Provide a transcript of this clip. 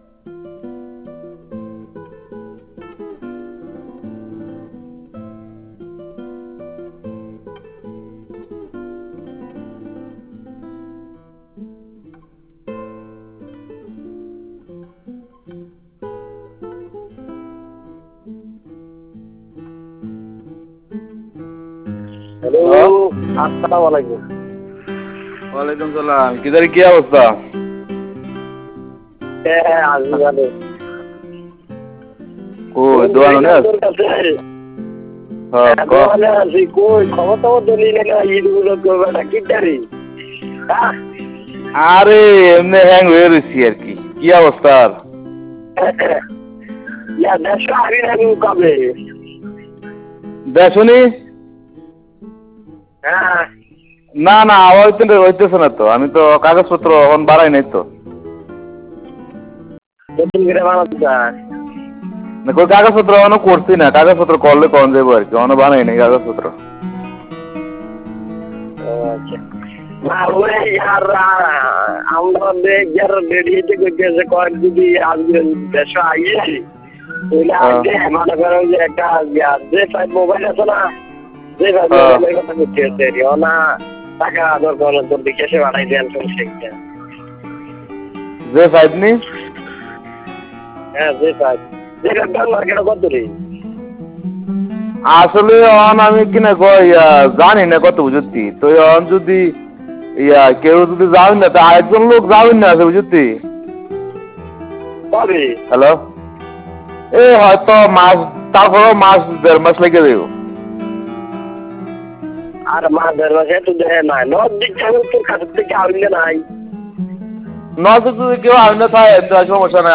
Hello, আসসালামু আলাইকুম। ওয়ালাইকুম সালাম। কিদারি কি অবস্থা? হ্যাঁ, আসবি ভালো। কই দোয়ানো না? তোর কাছে হ্যাঁ ক। দোয়ানে আছি। কই খবর টবর তো নিলে না, ঈদগুলো করবে না কি তারি? আরে এমনি হ্যাং হয়ে রয়েছি আর কি। কি অবস্থা? দেড়শো আবি না কবে? দেখনি? হ্যাঁ, না না হইতেছে না তো। আমি তো কাগজপত্র এখন বাড়াই নাই তো। নতুন করে বানাতে চাস? না কই কাগজপত্র এখনো করছি না। কাগজপত্র করলে কখন যাবো আর কি। এখনো বানাই নাই কাগজপত্র। ও আচ্ছা। না ওই আর আমরা যারা রেডিয়েতে করতেছে কয়েক যদি আজকে দেড়শো আইয়েছি তাহলে আজকে মনে করো যে একটা যে ফাইভ মোবাইল আছে না, যে ফাইভ মোবাইলের কথা করতে হচ্ছে না টাকা দরকার তোর দিকে এসে বাড়াই দেন তুমি শিখতে। যে ফাইভ নি? হ্যাঁ যে ফাইভ যে ফাইভ মার্কেটে কত রে? আসলে অন আমি কিনা জানি না কত বুঝতি। তো অন যদি কেউ যদি যাবেন না, তা আরেকজন লোক যাবেন না আছে বুঝতি। কবে? হ্যালো, এই হয়তো মাস, তারপরেও মাস 1.5 মাস লেগে দেব। আর মা দেড় মাসে তো দেয় নাই নদ দিক তোর কাছে থেকে আনলে নাই। নয়তো যদি কেউ আইনে থাকে সমস্যা নাই।